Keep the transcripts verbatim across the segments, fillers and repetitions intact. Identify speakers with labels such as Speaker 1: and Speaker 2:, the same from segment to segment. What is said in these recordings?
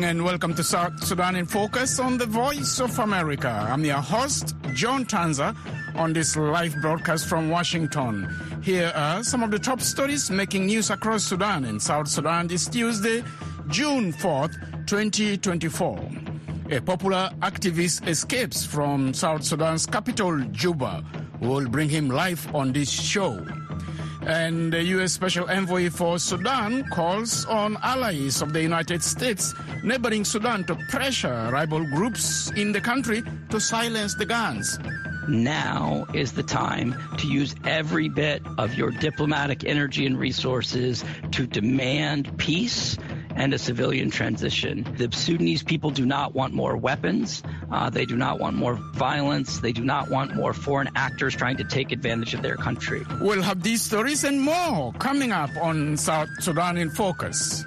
Speaker 1: and welcome to South Sudan in Focus on the Voice of America. I'm your host, John Tanza, on this live broadcast from Washington. Here are some of the top stories making news across Sudan and South Sudan this Tuesday, June fourth, twenty twenty-four. A popular activist escapes from South Sudan's capital, Juba. We'll bring him live on this show. And the U S Special Envoy for Sudan calls on allies of the United States neighboring Sudan to pressure rival groups in the country to silence the guns.
Speaker 2: Now is the time to use every bit of your diplomatic energy and resources to demand peace and a civilian transition. The Sudanese people do not want more weapons. Uh, they do not want more violence. They do not want more foreign actors trying to take advantage of their country.
Speaker 1: We'll have these stories and more coming up on South Sudan in Focus.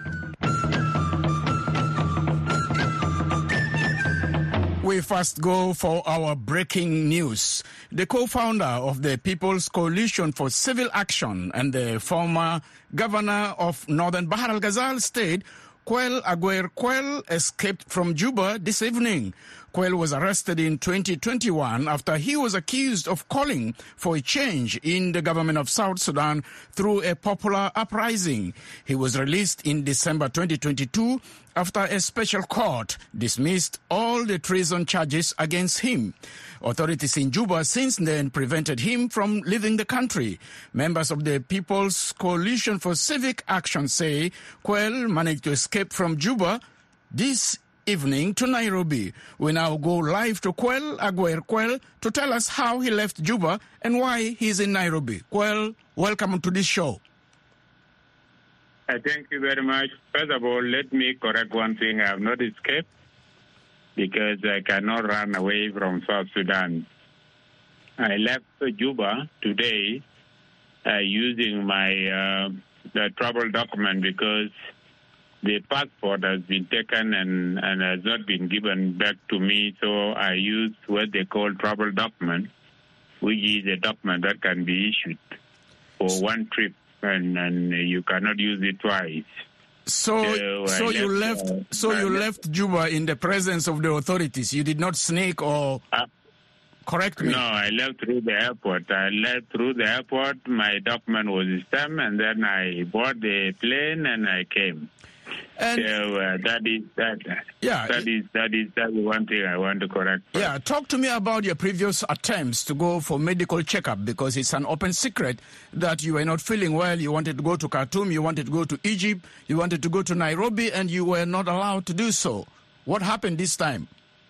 Speaker 1: We first go for our breaking news. The co-founder of the People's Coalition for Civil Action and the former governor of Northern Bahr al-Ghazal State, Quayle Agüer Quayle, escaped from Juba this evening. Quayle was arrested in twenty twenty-one after he was accused of calling for a change in the government of South Sudan through a popular uprising. He was released in December twenty twenty-two after a special court dismissed all the treason charges against him. Authorities in Juba since then prevented him from leaving the country. Members of the People's Coalition for Civic Action say Quayle managed to escape from Juba this evening to Nairobi. We now go live to Quayle Agüer Quayle to tell us how he left Juba and why he's in Nairobi. Quayle, welcome to this show.
Speaker 3: I thank you very much. First of all, let me correct one thing. I have not escaped because I cannot run away from South Sudan. I left Juba today uh, using my uh, the travel document because the passport has been taken and, and has not been given back to me, so I used what they call travel document, which is a document that can be issued for one trip, and, and you cannot use it twice.
Speaker 1: So, so, so you left. Uh, so you left Juba in the presence of the authorities. You did not sneak or uh, correct me.
Speaker 3: No, I left through the airport. I left through the airport. My document was stamped, and then I bought the plane and I came. And so uh, that is that.
Speaker 1: Yeah,
Speaker 3: that is that is that is one thing I want to correct.
Speaker 1: Yeah, talk to me about your previous attempts to go for medical checkup, because it's an open secret that you were not feeling well. You wanted to go to Khartoum, you wanted to go to Egypt, you wanted to go to Nairobi, and you were not allowed to do so. What happened this time?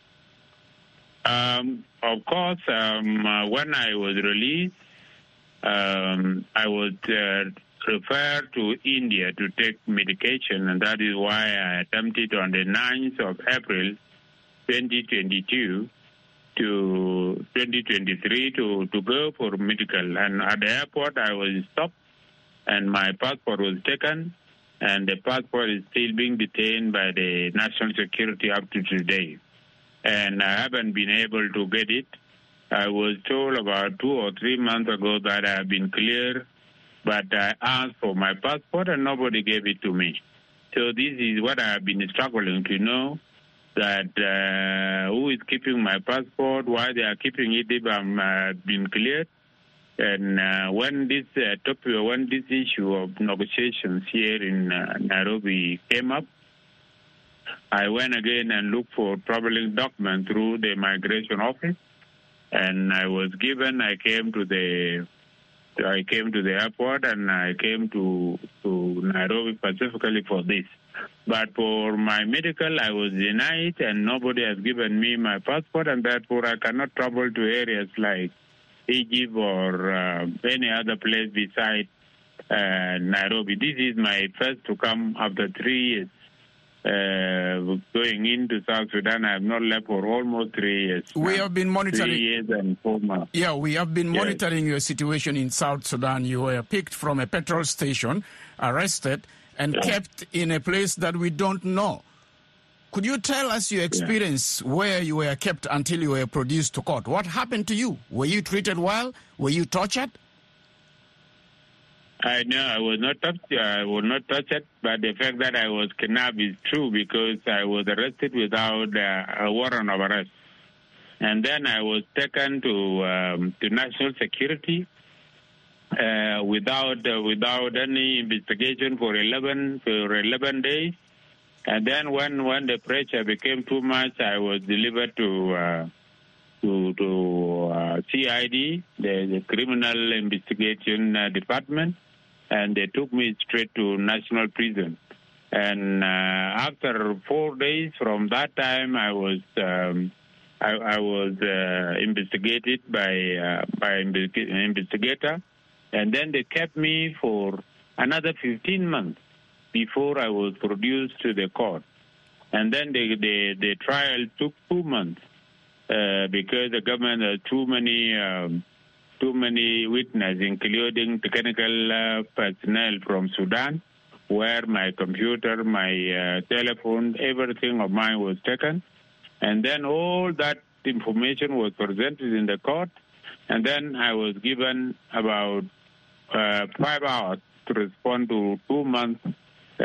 Speaker 3: Um, of course, um, uh, when I was released, um, I was. Uh, referred to India to take medication, and that is why I attempted on the ninth of April twenty twenty-two to twenty twenty-three to, to go for medical. And at the airport, I was stopped, and my passport was taken, and the passport is still being detained by the National Security up to today. And I haven't been able to get it. I was told about two or three months ago that I have been cleared, but I asked for my passport and nobody gave it to me. So this is what I have been struggling to know, that uh, who is keeping my passport, why they are keeping it if I'm uh, been cleared. And uh, when this uh, topic, when this issue of negotiations here in uh, Nairobi came up, I went again and looked for traveling document through the migration office, and I was given. I came to the I came to the airport and I came to, to Nairobi specifically for this. But for my medical, I was denied and nobody has given me my passport, and therefore I cannot travel to areas like Egypt or uh, any other place beside uh, Nairobi. This is my first to come after three years. Uh, going into South Sudan, I have not left for almost three years.
Speaker 1: We
Speaker 3: now.
Speaker 1: have been monitoring.
Speaker 3: Three years and four months.
Speaker 1: Yeah, we have been
Speaker 3: yes.
Speaker 1: monitoring your situation in South Sudan. You were picked from a petrol station, arrested, and yeah. kept in a place that we don't know. Could you tell us your experience yeah. where you were kept until you were produced to court? What happened to you? Were you treated well? Were you tortured?
Speaker 3: I know I was not touched, I was not touched, but the fact that I was kidnapped is true because I was arrested without uh, a warrant of arrest. And then I was taken to um, to national security uh, without uh, without any investigation for eleven for eleven days. And then when, when the pressure became too much, I was delivered to uh, to to uh, C I D, the, the Criminal Investigation uh, Department, and they took me straight to national prison. And uh, after four days from that time, I was. Um, I, I was uh, investigated by uh, by an investigator, and then they kept me for another fifteen months before I was produced to the court. And then the the, the trial took two months uh, because the government had too many um, too many witnesses, including technical uh, personnel from Sudan, where my computer, my uh, telephone, everything of mine was taken. And then all that information was presented in the court, and then I was given about uh, five hours to respond to two months uh,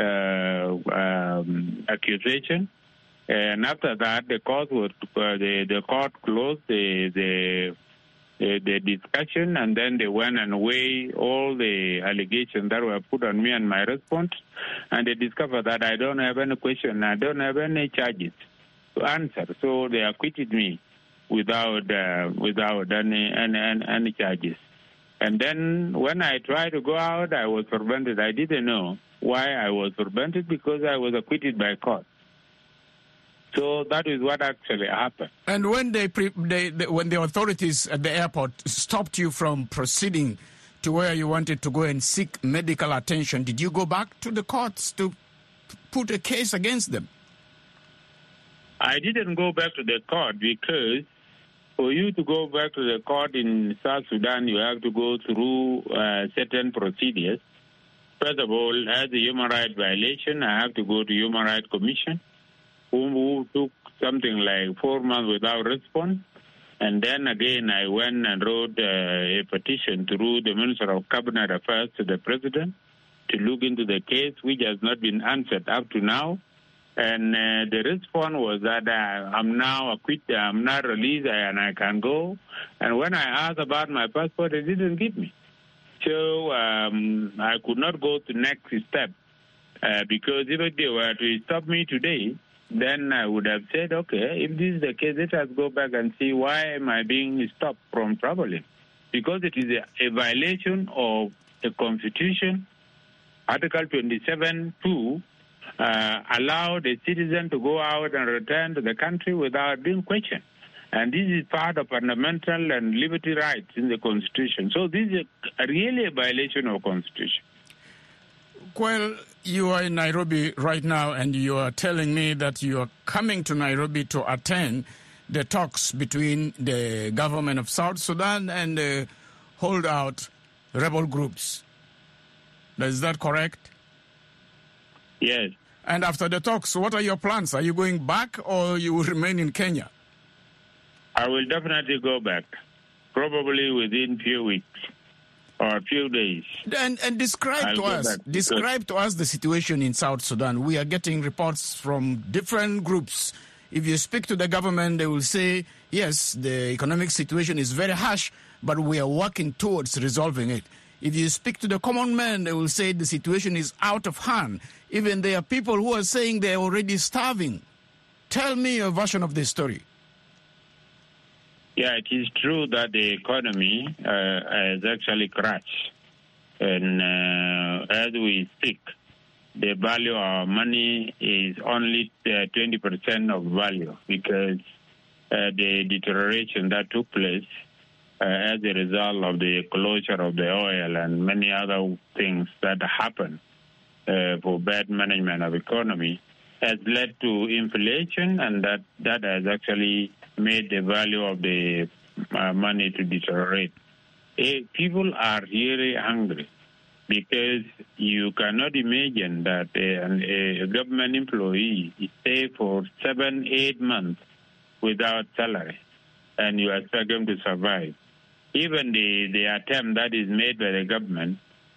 Speaker 3: um, accusation. And after that, the court was uh, the the court closed the the the, the discussion, and then they went and weighed all the allegations that were put on me and my response, and they discovered that I don't have any question, I don't have any charges to answer. So they acquitted me without uh, without any, any any charges. And then when I tried to go out, I was prevented. I didn't know why I was prevented because I was acquitted by court. So that is what actually happened.
Speaker 1: And when they, pre- they, they when the authorities at the airport stopped you from proceeding to where you wanted to go and seek medical attention, did you go back to the courts to put a case against them?
Speaker 3: I didn't go back to the court because for you to go back to the court in South Sudan, you have to go through uh, certain procedures. First of all, as a human rights violation, I have to go to Human Rights Commission, who, who took something like four months without response. And then again, I went and wrote uh, a petition through the Minister of Cabinet Affairs to the President to look into the case, which has not been answered up to now. And uh, the response was that uh, I'm now acquitted, I'm not released, and I can go. And when I asked about my passport, they didn't give me. So um, I could not go to the next step uh, because if they were to stop me today, then I would have said, okay, if this is the case, let us go back and see why am I being stopped from traveling. Because it is a, a violation of the Constitution, Article twenty-seven two, Uh, allow the citizen to go out and return to the country without being questioned. And this is part of fundamental and liberty rights in the Constitution. So this is a, really a violation of the Constitution.
Speaker 1: Well, you are in Nairobi right now, and you are telling me that you are coming to Nairobi to attend the talks between the government of South Sudan and the holdout rebel groups. Is that correct?
Speaker 3: Yes.
Speaker 1: And after the talks, what are your plans? Are you going back or you will remain in Kenya?
Speaker 3: I will definitely go back, probably within a few weeks or a few days.
Speaker 1: And, and describe
Speaker 3: I'll
Speaker 1: to us, describe to us the situation in South Sudan. We are getting reports from different groups. If you speak to the government, they will say, yes, the economic situation is very harsh, but we are working towards resolving it. If you speak to the common man, they will say the situation is out of hand. Even there are people who are saying they're already starving. Tell me your version of this story.
Speaker 3: Yeah, it is true that the economy uh, has actually crashed. And uh, as we speak, the value of our money is only uh, twenty percent of value because uh, the deterioration that took place Uh, as a result of the closure of the oil and many other things that happened uh, for bad management of economy has led to inflation, and that, that has actually made the value of the uh, money to deteriorate. Uh, people are really hungry because you cannot imagine that a, a government employee is stay for seven, eight months without salary, and you expect them to survive. Even the, the attempt that is made by the government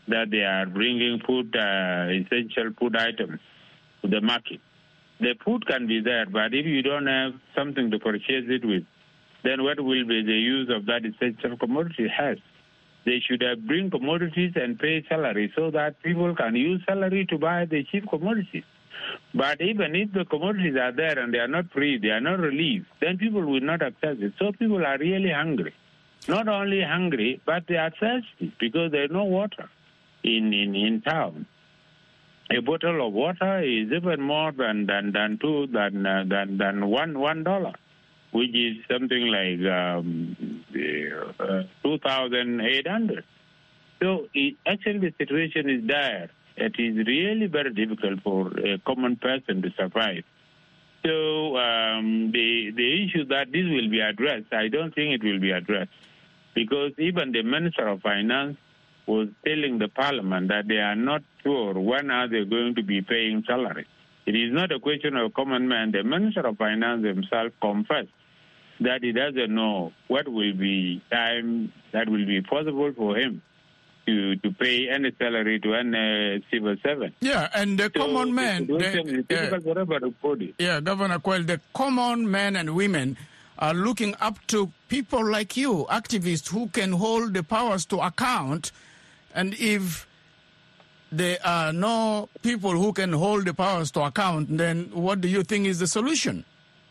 Speaker 3: that they are bringing food, uh, essential food items to the market. The food can be there, but if you don't have something to purchase it with, then what will be the use of that essential commodity has? They should have bring commodities and pay salary so that people can use salary to buy the cheap commodities. But even if the commodities are there and they are not free, they are not relieved, then people will not access it. So people are really hungry. Not only hungry, but they are thirsty because there is no water in, in, in town. A bottle of water is even more than than than two than uh, than than one one dollar, which is something like um, uh, two thousand eight hundred. So it, actually, the situation is dire. It is really very difficult for a common person to survive. So um, the the issue that this will be addressed, I don't think it will be addressed, because even the Minister of Finance was telling the Parliament that they are not sure when are they going to be paying salary. It is not a question of common man. The Minister of Finance himself confessed that he doesn't know what will be time that will be possible for him to, to pay any salary to any uh, civil servant.
Speaker 1: Yeah, and the so common man... The, uh, yeah, Governor Quayle, the common men and women are looking up to people like you, activists who can hold the powers to account. And if there are no people who can hold the powers to account, then what do you think is the solution?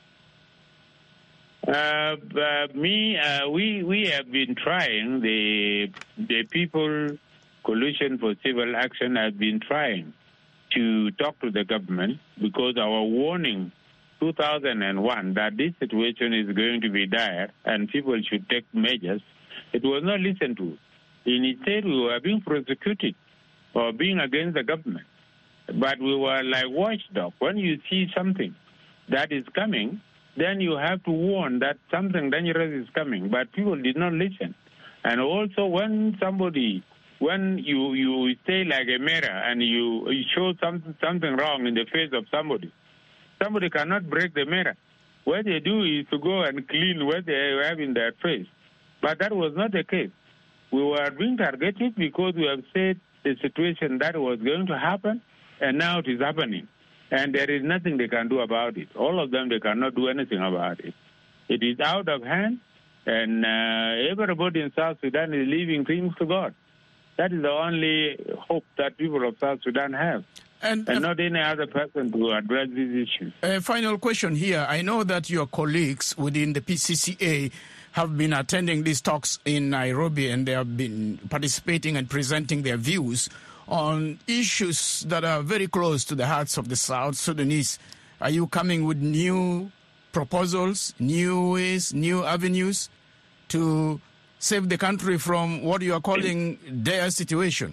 Speaker 3: Uh, uh, me, uh, we we have been trying. The the People Coalition for Civil Action have been trying to talk to the government, because our warning two thousand one that this situation is going to be dire and people should take measures, it was not listened to. Instead, we were being prosecuted for being against the government. But we were like watchdogs. When you see something that is coming, then you have to warn that something dangerous is coming. But people did not listen. And also, when somebody, when you, you stay like a mirror and you, you show something, something wrong in the face of somebody, somebody cannot break the mirror. What they do is to go and clean what they have in their face. But that was not the case. We were being targeted because we have said the situation that was going to happen, and now it is happening. And there is nothing they can do about it. All of them, they cannot do anything about it. It is out of hand, and uh, everybody in South Sudan is leaving things to God. That is the only hope that people of South Sudan have, and, and uh, not any other person to address these issues.
Speaker 1: A final question here. I know that your colleagues within the P C C A have been attending these talks in Nairobi, and they have been participating and presenting their views on issues that are very close to the hearts of the South Sudanese. Are you coming with new proposals, new ways, new avenues to save the country from what you are calling dire situation?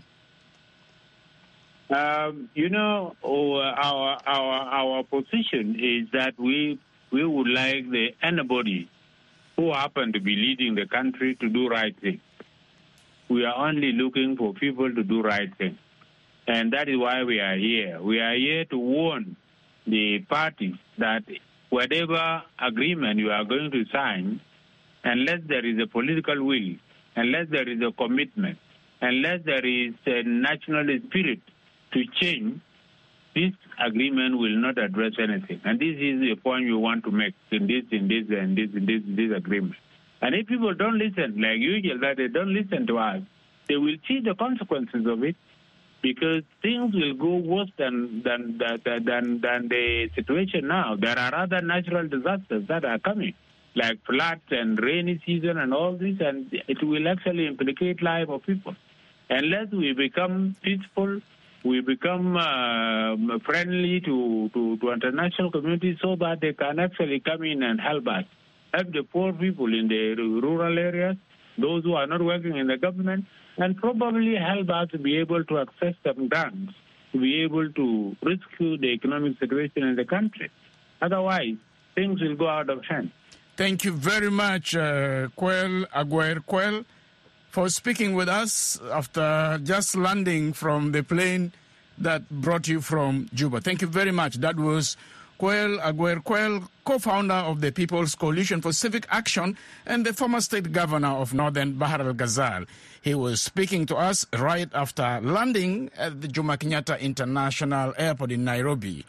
Speaker 3: Um, you know, our our our position is that we we would like the anybody who happen to be leading the country to do right thing. We are only looking for people to do right thing. And that is why we are here. We are here to warn the parties that whatever agreement you are going to sign, unless there is a political will, unless there is a commitment, unless there is a national spirit to change, this agreement will not address anything. And this is the point we want to make in this, in this, and this, in this, in this agreement. And if people don't listen, like usual, that they don't listen to us, they will see the consequences of it, because things will go worse than than than than, than the situation now. There are other natural disasters that are coming, like floods and rainy season and all this, and it will actually implicate life of people. Unless we become peaceful, we become uh, friendly to, to, to international community so that they can actually come in and help us. Help the poor people in the rural areas, those who are not working in the government, and probably help us to be able to access some grants, to be able to rescue the economic situation in the country. Otherwise, things will go out of hand.
Speaker 1: Thank you very much, uh, Quayle, Aguirre Quayle, for speaking with us after just landing from the plane that brought you from Juba. Thank you very much. That was Quayle Aguer-Quayle, co-founder of the People's Coalition for Civic Action and the former state governor of Northern Bahar al-Ghazal. He was speaking to us right after landing at the Jomo Kenyatta International Airport in Nairobi.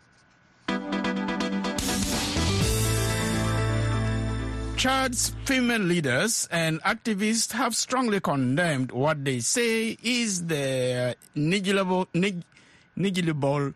Speaker 1: Chad's female leaders and activists have strongly condemned what they say is the negligible, neg- negligible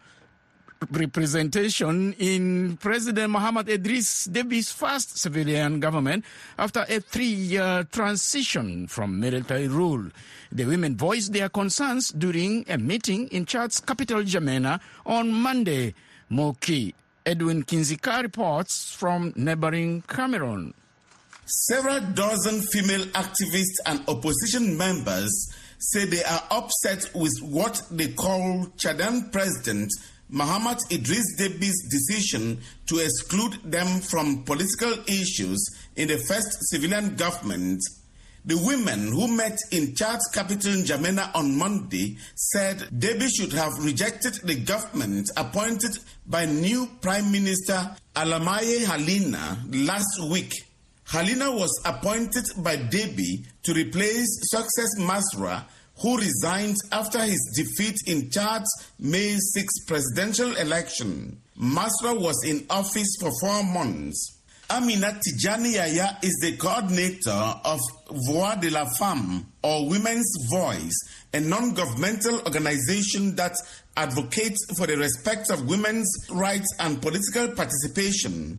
Speaker 1: representation in President Mohamed Idris Déby's first civilian government after a three-year transition from military rule. The women voiced their concerns during a meeting in Chad's capital, N'Djamena, on Monday. Moki Edwin Kinzika reports from neighboring Cameroon.
Speaker 4: Several dozen female activists and opposition members say they are upset with what they call Chadian President Mohamed Idris Déby's decision to exclude them from political issues in the first civilian government. The women who met in Chad's capital N'Djamena on Monday said Déby should have rejected the government appointed by new Prime Minister Alamaye Halina last week. Halina was appointed by Déby to replace Success Masra, who resigned after his defeat in Chad's May sixth presidential election. Masra was in office for four months. Amina Tijani Yaya is the coordinator of Voix de la Femme, or Women's Voice, a non-governmental organization that advocates for the respect of women's rights and political participation.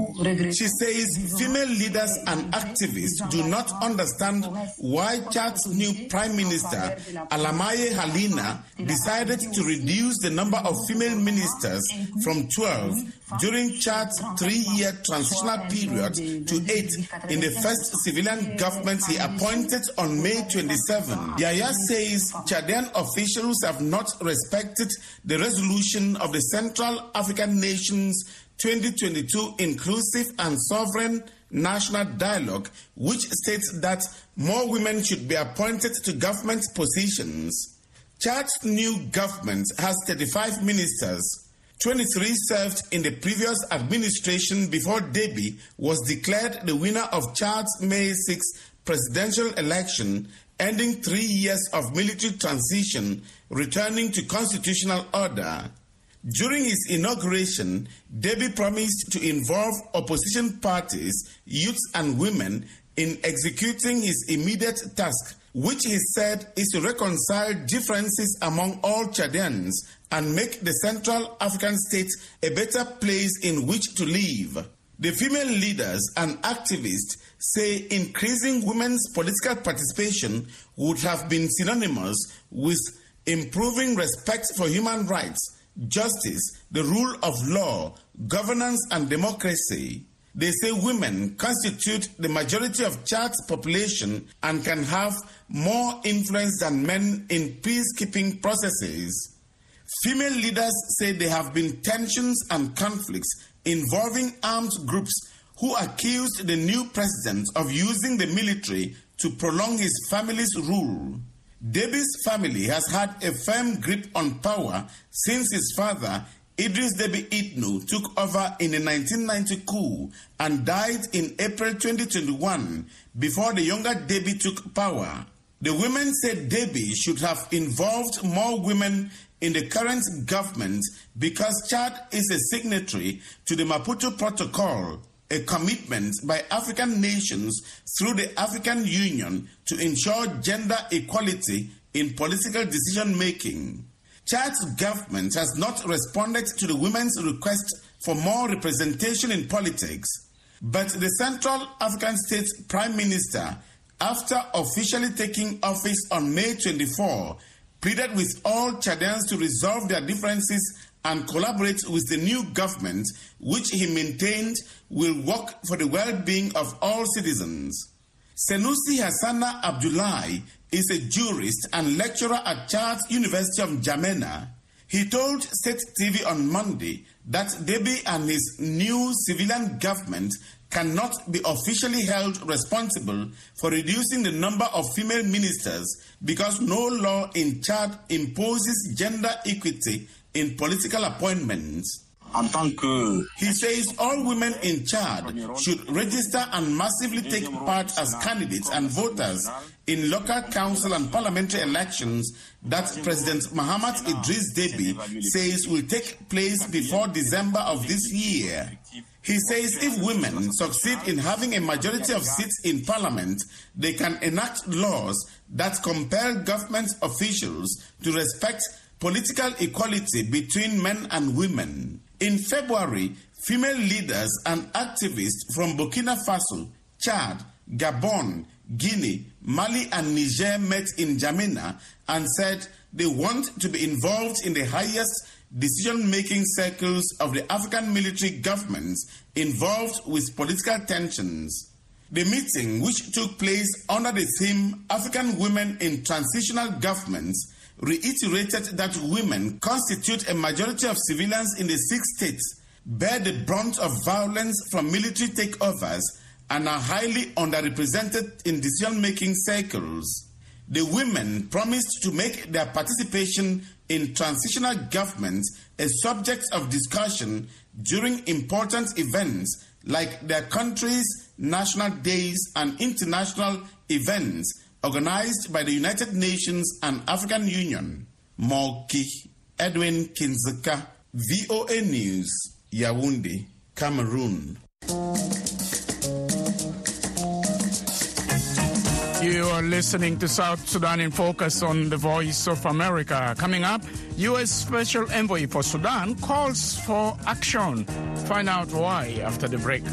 Speaker 4: She says female leaders and activists do not understand why Chad's new Prime Minister, Alamaye Halina, decided to reduce the number of female ministers from twelve during Chad's three-year transitional period to eight in the first civilian government he appointed on May twenty-seventh. Yaya says Chadian officials have not respected the resolution of the Central African Nations twenty twenty-two Inclusive and Sovereign National Dialogue, which states that more women should be appointed to government positions. Chad's new government has thirty-five ministers. twenty-three served in the previous administration before Déby was declared the winner of Chad's May sixth presidential election, ending three years of military transition, returning to constitutional order. During his inauguration, Déby promised to involve opposition parties, youths and women in executing his immediate task, which he said is to reconcile differences among all Chadians and make the Central African state a better place in which to live. The female leaders and activists say increasing women's political participation would have been synonymous with improving respect for human rights, justice, the rule of law, governance and democracy. They say women constitute the majority of Chad's population and can have more influence than men in peacekeeping processes. Female leaders say there have been tensions and conflicts involving armed groups who accused the new president of using the military to prolong his family's rule. Déby's family has had a firm grip on power since his father, Idris Déby Itno, took over in the nineteen ninety coup and died in April twenty twenty-one before the younger Déby took power. The women said Déby should have involved more women in the current government because Chad is a signatory to the Maputo Protocol, a commitment by African nations through the African Union to ensure gender equality in political decision-making. Chad's government has not responded to the women's request for more representation in politics, but the Central African State's Prime Minister, after officially taking office on May twenty-fourth, pleaded with all Chadians to resolve their differences and collaborate with the new government, which he maintained will work for the well-being of all citizens. Senusi Hassana Abdullahi is a jurist and lecturer at Chad's University of N'Djamena. He told State T V on Monday that Déby and his new civilian government cannot be officially held responsible for reducing the number of female ministers because no law in Chad imposes gender equity in political appointments. He says all women in Chad should register and massively take part as candidates and voters in local council and parliamentary elections that President Mahamat Idris Deby says will take place before December of this year. He says if women succeed in having a majority of seats in parliament, they can enact laws that compel government officials to respect political equality between men and women. In February, female leaders and activists from Burkina Faso, Chad, Gabon, Guinea, Mali and Niger met in N'Djamena and said they want to be involved in the highest decision-making circles of the African military governments involved with political tensions. The meeting, which took place under the theme African Women in Transitional Governments, reiterated that women constitute a majority of civilians in the six states, bear the brunt of violence from military takeovers, and are highly underrepresented in decision-making circles. The women promised to make their participation in transitional government a subject of discussion during important events like their country's national days and international events organized by the United Nations and African Union. Moki Edwin Kinzeka, V O A News, Yaoundé, Cameroon.
Speaker 1: You are listening to South Sudan in Focus on the Voice of America. Coming up, U S Special Envoy for Sudan calls for action. Find out why after the break.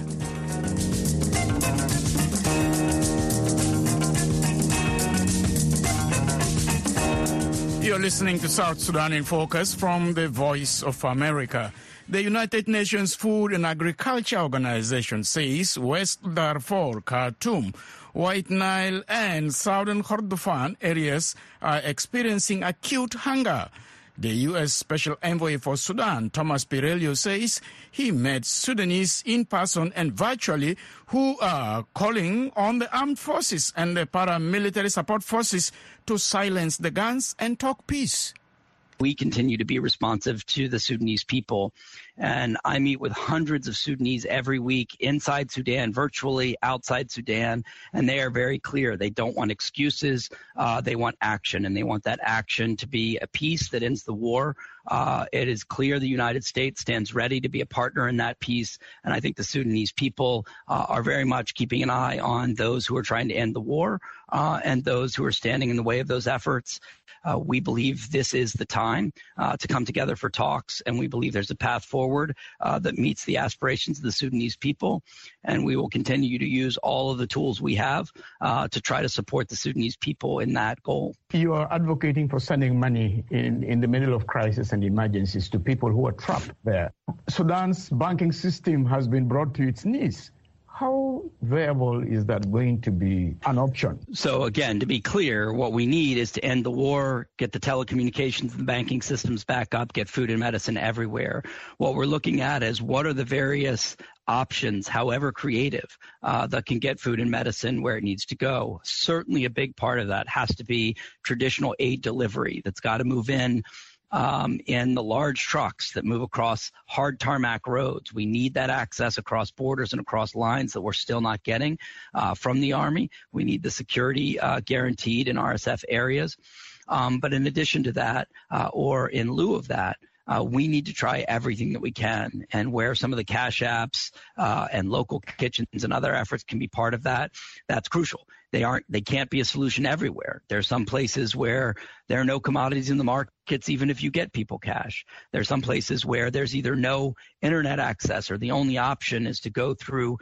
Speaker 1: You're listening to South Sudan in Focus from the Voice of America. The United Nations Food and Agriculture Organization says West Darfur, Khartoum, White Nile and Southern Kordofan areas are experiencing acute hunger. The U S Special Envoy for Sudan, Thomas Perello, says he met Sudanese in person and virtually who are calling on the armed forces and the paramilitary support forces to silence the guns and talk peace.
Speaker 2: We continue to be responsive to the Sudanese people. And I meet with hundreds of Sudanese every week inside Sudan, virtually outside Sudan, and they are very clear. They don't want excuses. Uh, they want action, and they want that action to be a peace that ends the war. Uh, it is clear the United States stands ready to be a partner in that peace, and I think the Sudanese people uh, are very much keeping an eye on those who are trying to end the war uh, and those who are standing in the way of those efforts. Uh, we believe this is the time uh, to come together for talks, and we believe there's a path forward uh, that meets the aspirations of the Sudanese people, and we will continue to use all of the tools we have uh, to try to support the Sudanese people in that goal.
Speaker 5: You are advocating for sending money in, in the middle of crisis and emergencies to people who are trapped there. Sudan's banking system has been brought to its knees. How viable is that going to be an option?
Speaker 2: So again, to be clear, what we need is to end the war, get the telecommunications and the banking systems back up, get food and medicine everywhere. What we're looking at is what are the various options, however creative, uh, that can get food and medicine where it needs to go. Certainly a big part of that has to be traditional aid delivery that's got to move in Um, in the large trucks that move across hard tarmac roads. We need that access across borders and across lines that we're still not getting uh, from the Army. We need the security uh, guaranteed in R S F areas. Um, but in addition to that, uh, or in lieu of that, Uh, we need to try everything that we can, and where some of the cash apps uh, and local kitchens and other efforts can be part of that, that's crucial. They aren't, they can't be a solution everywhere. There are some places where there are no commodities in the markets, even if you get people cash. There are some places where there's either no internet access or the only option is to go through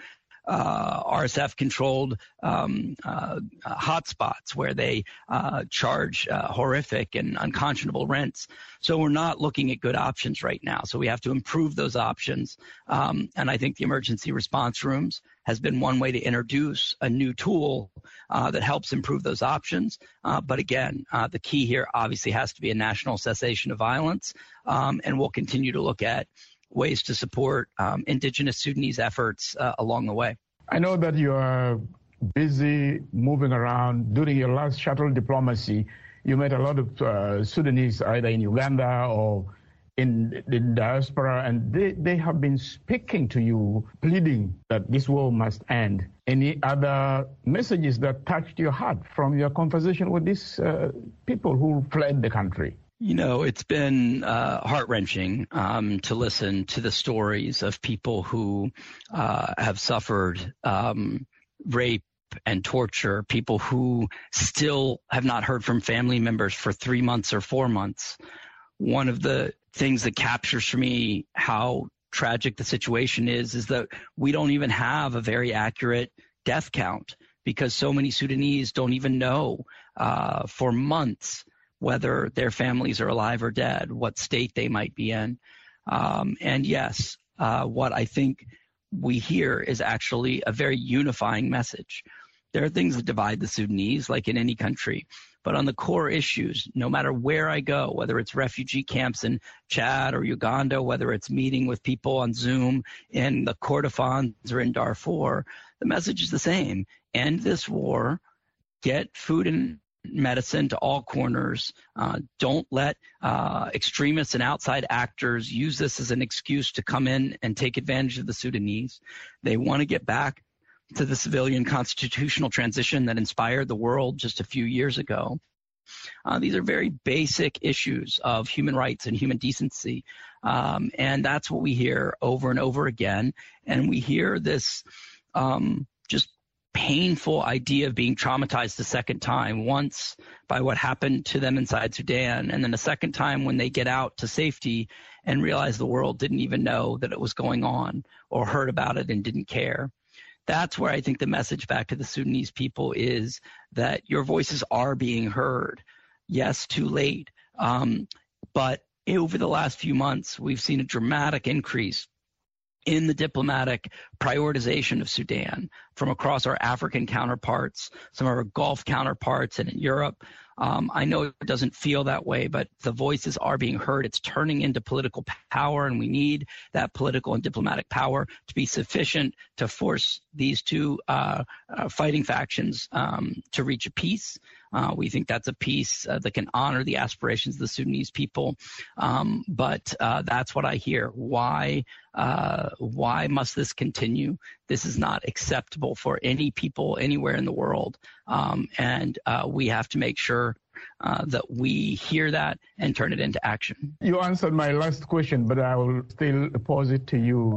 Speaker 2: Uh, R S F-controlled um, uh, uh, hotspots where they uh, charge uh, horrific and unconscionable rents. So we're not looking at good options right now. So we have to improve those options. Um, and I think the emergency response rooms has been one way to introduce a new tool uh, that helps improve those options. Uh, but again, uh, the key here obviously has to be a national cessation of violence. Um, and we'll continue to look at ways to support um, indigenous Sudanese efforts uh, along the way.
Speaker 5: I know that you are busy moving around. During your last shuttle diplomacy, you met a lot of uh, Sudanese either in Uganda or in the diaspora, and they, they have been speaking to you, pleading that this war must end. Any other messages that touched your heart from your conversation with these uh, people who fled the country?
Speaker 2: You know, it's been uh, heart-wrenching um, to listen to the stories of people who uh, have suffered um, rape and torture, people who still have not heard from family members for three months or four months. One of the things that captures for me how tragic the situation is, is that we don't even have a very accurate death count because so many Sudanese don't even know uh, for months whether their families are alive or dead, what state they might be in. Um, and yes, uh, what I think we hear is actually a very unifying message. There are things that divide the Sudanese, like in any country. But on the core issues, no matter where I go, whether it's refugee camps in Chad or Uganda, whether it's meeting with people on Zoom in the Kordofans or in Darfur, the message is the same. End this war, get food and medicine to all corners. Uh, don't let uh, extremists and outside actors use this as an excuse to come in and take advantage of the Sudanese. They want to get back to the civilian constitutional transition that inspired the world just a few years ago. Uh, these are very basic issues of human rights and human decency. Um, and that's what we hear over and over again. And we hear this um, just painful idea of being traumatized a second time, once by what happened to them inside Sudan, and then a second time when they get out to safety and realize the world didn't even know that it was going on or heard about it and didn't care. That's where I think the message back to the Sudanese people is that your voices are being heard. Yes, too late. Um, but over the last few months, we've seen a dramatic increase in the diplomatic prioritization of Sudan from across our African counterparts, some of our Gulf counterparts, and in Europe. Um, I know it doesn't feel that way, but the voices are being heard. It's turning into political power, and we need that political and diplomatic power to be sufficient to force these two uh, uh, fighting factions um, to reach a peace. Uh, we think that's a peace uh, that can honor the aspirations of the Sudanese people. Um, but uh, that's what I hear. Why, uh, why must this continue? This is not acceptable for any people anywhere in the world. Um, and uh, we have to make sure uh, that we hear that and turn it into action.
Speaker 5: You answered my last question, but I will still pose it to you.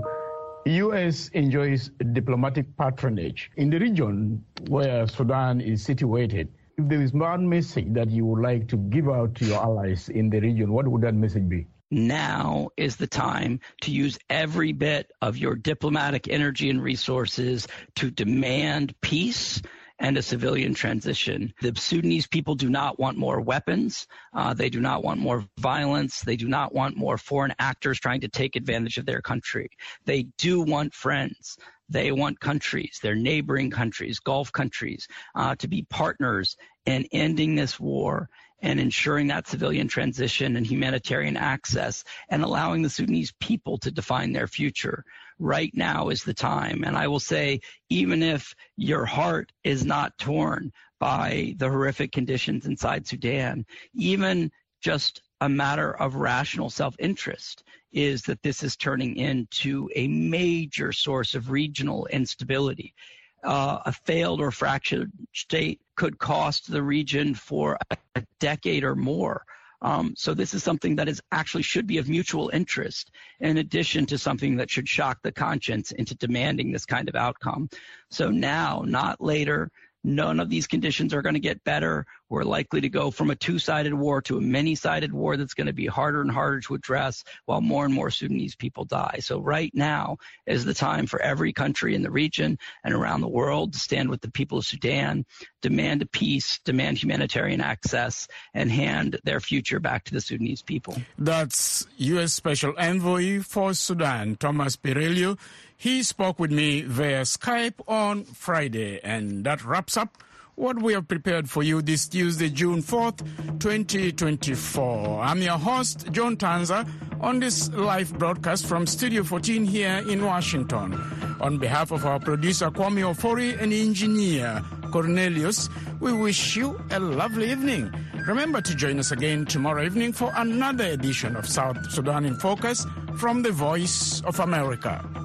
Speaker 5: U S enjoys diplomatic patronage in the region where Sudan is situated. If there is one message that you would like to give out to your allies in the region, what would that message be?
Speaker 2: Now is the time to use every bit of your diplomatic energy and resources to demand peace and a civilian transition. The Sudanese people do not want more weapons. Uh, they do not want more violence. They do not want more foreign actors trying to take advantage of their country. They do want friends. They want countries, their neighboring countries, Gulf countries, uh, to be partners in ending this war and ensuring that civilian transition and humanitarian access and allowing the Sudanese people to define their future. Right now is the time. And I will say, even if your heart is not torn by the horrific conditions inside Sudan, even just a matter of rational self-interest is that this is turning into a major source of regional instability. Uh, a failed or fractured state could cost the region for a decade or more. Um, so this is something that is actually should be of mutual interest, in addition to something that should shock the conscience into demanding this kind of outcome. So now, not later. None of these conditions are going to get better. We're likely to go from a two-sided war to a many-sided war that's going to be harder and harder to address while more and more Sudanese people die. So right now is the time for every country in the region and around the world to stand with the people of Sudan, demand a peace, demand humanitarian access, and hand their future back to the Sudanese people.
Speaker 1: That's U S Special Envoy for Sudan, Thomas Perello. He spoke with me via Skype on Friday, and that wraps up what we have prepared for you this Tuesday, June fourth, twenty twenty-four. I'm your host, John Tanza, on this live broadcast from Studio fourteen here in Washington. On behalf of our producer, Kwame Ofori, and engineer, Cornelius, we wish you a lovely evening Remember to join us again tomorrow evening for another edition of South Sudan in Focus from the Voice of America.